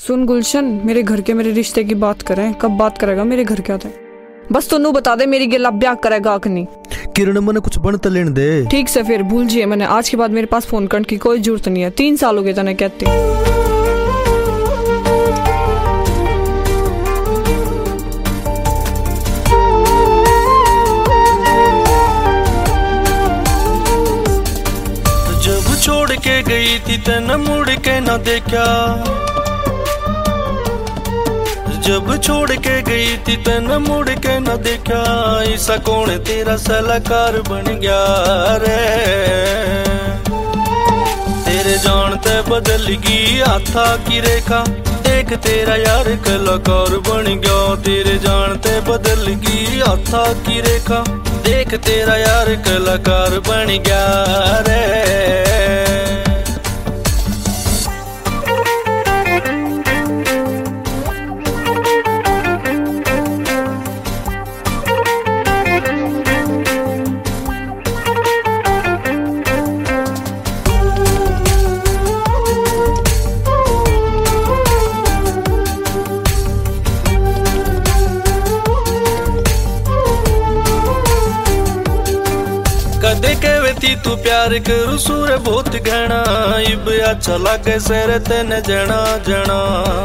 सुन गुलशन, मेरे घर के मेरे रिश्ते की बात करें, कब बात करेगा मेरे घर के आते? बस तू बता दे मेरी गिला ब्याह करेगा कि नहीं। किरण मैंने कुछ बन तो लेने दे। ठीक से फिर भूल जिए, मैंने आज के बाद मेरे पास फोन करने की कोई जरूरत नहीं है। 3 साल हो गए तने कहती। जब छोड़ के गई थी तने मुड़ के न देखा, जब छोड़ के गई थी तने मुड़ के न देखा, ऐसा कौन तेरा सलाहकार बन गया रे। तेरे जानते बदल गई हाथा की रेखा, देख तेरा यार कलाकार बन गया। तेरे जानते बदल गई हाथा की रेखा, देख तेरा यार कलाकार बन गया रे। कदे कहवे थी तू प्यार करू सूर बहुत घना, इब अच्छा लागे सर तेन जना जना।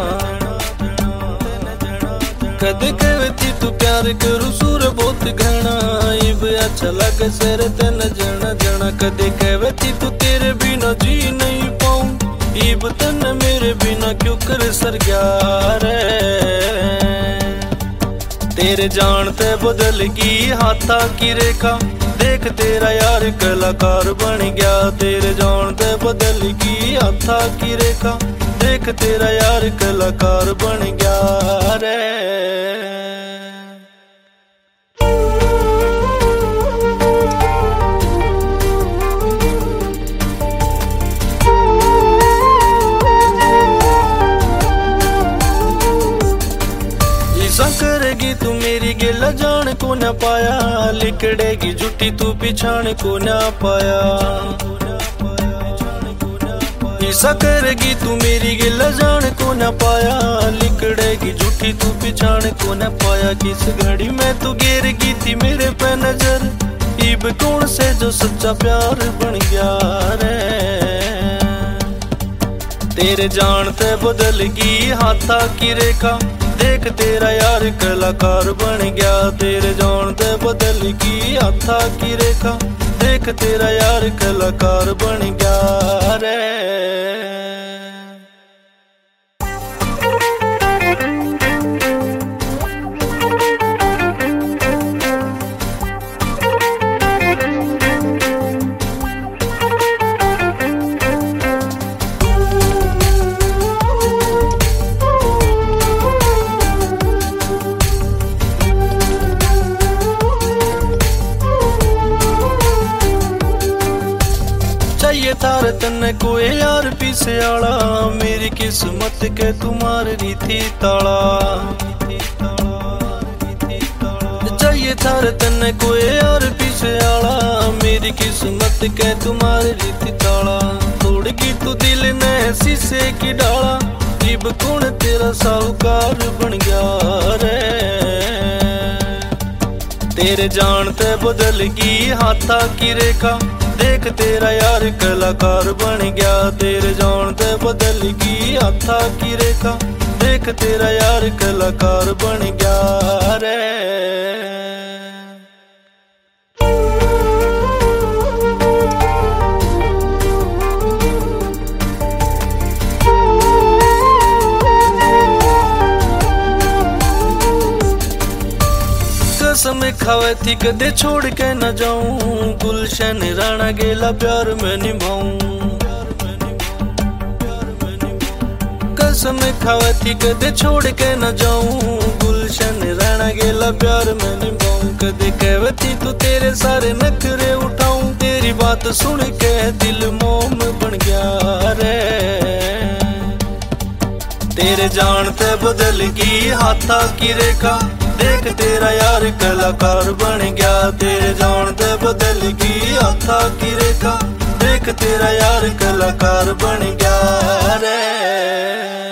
कदे कहवे थी तू प्यार करू सूर बहुत घना, इब अच्छा लागे सर तेन जना जना। कदे कहवे थी तू तेरे बिना जी नहीं पाऊं, इब तन मेरे बिना क्यों कर सर गया रे। तेरे जानते बदल गई हाथा की रेखा, देख तेरा यार कलाकार बन गया। तेरे जानते बदल गई हाथा की रेखा, देख तेरा यार कलाकार बन गया रे। करेगी तू मेरी गिला जान को न पाया, लिकड़ेगी जुटी तू पिछाण को न पाया। ऐसा करेगी तू मेरी गिला जान को न पाया, लिकड़ेगी जुटी तू पिछाण को न पाया। किस घड़ी में तू गिरगी थी मेरे पे नजर, इब कौन से जो सच्चा प्यार बन गया रे। तेरे जानते बदल गई हाथा की रेखा, देख तेरा यार कलाकार बन गया। तेरे जानते बदल गई हाथा की रेखा, देख तेरा यार कलाकार बन गया रे। चाहिए थार तन्ने कोई यार पीछे आला, मेरी किस्मत के तुम्हारी रीति ताला। चाहिए थार तन्ने कोई यार पीछे आला, मेरी किस्मत के तुम्हारी रीति ताला। तोड़ की तू दिल ने शीशे की डाला, इब कौन तेरा साहूकार बन गया रे। तेरे जानते बदल गई हाथा की रेखा, देख तेरा यार कलाकार बन गया। तेरे जानते बदल गई हाथा की रेखा, देख तेरा यार कलाकार बन गया रे। कसम खावे थी कदे छोड़ के न जाऊं, गुलशन राणा गेला प्यार में निभाऊं। कसम खावे थी कदे छोड़ के न जाऊं, गुलशन राणा गेला प्यार में निभाऊं। कदे कहवे थी तू तेरे सारे नखरे उठाऊं, तेरी बात सुन के दिल मोम बन गया रे। तेरे जानते बदल गई हाथा की रेखा, देख तेरा यार कलाकार बन गया। तेरे जानते बदल गई हाथा की रेखा, देख तेरा यार कलाकार बन गया रे।